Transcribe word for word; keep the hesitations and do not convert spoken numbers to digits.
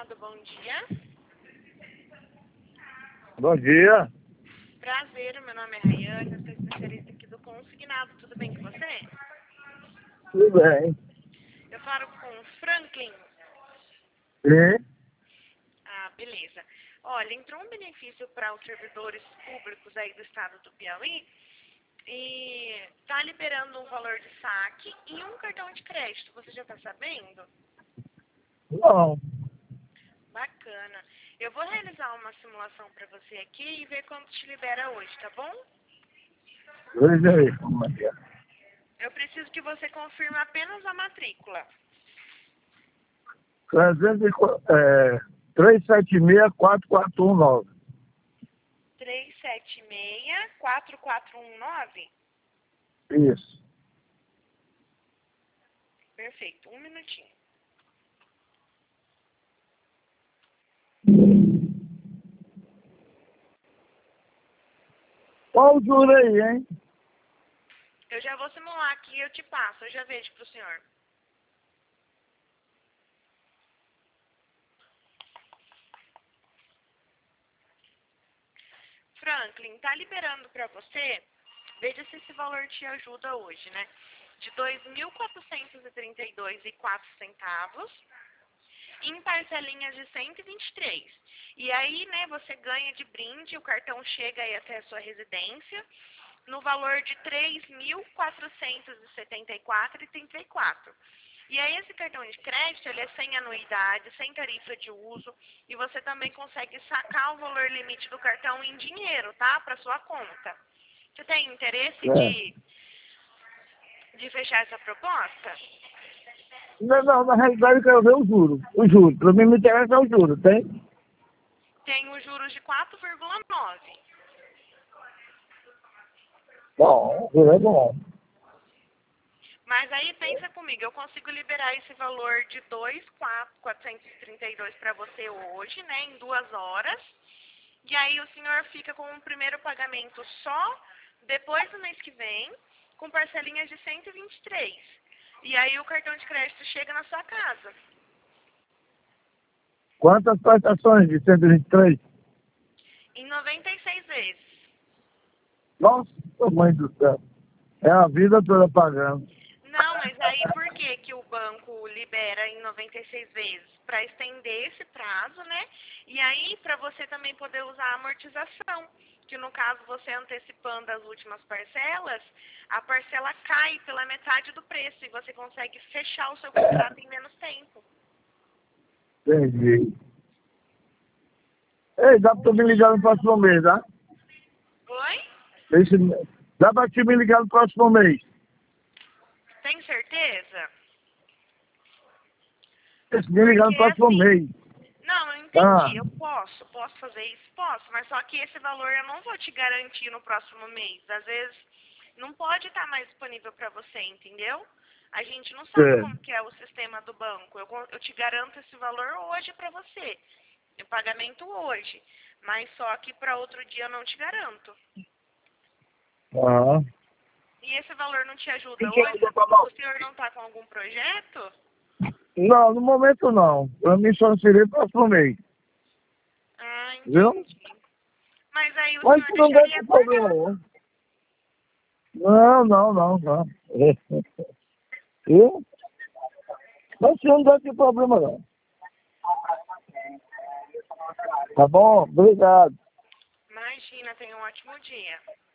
falando, bom dia. Bom dia. Prazer, meu nome é Rayane, eu sou especialista aqui do Consignado, tudo bem com você? Tudo bem. Eu falo com o Franklin. Sim. Ah, beleza. Olha, entrou um benefício para os servidores públicos aí do estado do Piauí e está liberando um valor de saque e um cartão de crédito. Você já está sabendo? Não. Bacana. Eu vou realizar uma simulação para você aqui e ver quanto te libera hoje, tá bom? Veja aí como é que é. Eu preciso que você confirme apenas a matrícula. trezentos e quatro, é, três sete seis, quatro quatro um nove. três sete seis, quatro quatro um nove? Isso. Perfeito. Um minutinho. Qual o juro aí, hein? Eu já vou simular aqui e eu te passo. Eu já vejo pro senhor. Franklin, tá liberando para você? Veja se esse valor te ajuda hoje, né? De dois mil quatrocentos e trinta e dois reais e quatro centavos em parcelinhas de cento e vinte e três. E aí, né, você ganha de brinde, o cartão chega aí até a sua residência no valor de três mil quatrocentos e setenta e quatro reais e trinta e quatro centavos. E aí esse cartão de crédito, ele é sem anuidade, sem tarifa de uso, e você também consegue sacar o valor limite do cartão em dinheiro, tá? Para sua conta. Você tem interesse É. de, de fechar essa proposta? Não, não, na realidade eu quero ver o juro. O juro. Para mim me interessa é o juro, tem? Tem os juros de quatro vírgula nove. Bom, o juro é bom. Mas aí pensa comigo, eu consigo liberar esse valor de dois mil quatrocentos e trinta e dois para você hoje, né, em duas horas. E aí o senhor fica com um primeiro pagamento só depois do mês que vem, com parcelinhas de cento e vinte e três. E aí o cartão de crédito chega na sua casa. Quantas prestações de cento e vinte e três? Em noventa e seis vezes. Nossa, mãe do céu. É a vida toda pagando. Não, mas aí por que que o banco libera em noventa e seis vezes? Para estender esse prazo, né? E aí para você também poder usar a amortização, que no caso você antecipando as últimas parcelas, a parcela cai pela metade do preço e você consegue fechar o seu contrato em menos tempo. Entendi. Ei, dá pra tu me ligar no próximo mês, tá? Oi? Esse, dá pra te me ligar no próximo mês. Tem certeza? Esse me ligar no Porque próximo assim, mês. não, eu entendi, Ah, eu posso, posso fazer isso, posso, mas só que esse valor eu não vou te garantir no próximo mês. Às vezes não pode estar mais disponível para você, entendeu? A gente não sabe é. como que é o sistema do banco. Eu, eu te garanto esse valor hoje para você, o pagamento hoje, mas só que para outro dia eu não te garanto. Ah. E esse valor não te ajuda hoje? O senhor não está com algum projeto? Não, no momento não. Pra mim só seria no próximo mês. Ah, Viu? entendi. Mas aí o Mas senhor tu não deve deixaria ter guardado. problema, não. Não, não, não, não. Viu? Mas você não deve ter problema, não. Tá bom? Obrigado. Imagina, tenha um ótimo dia.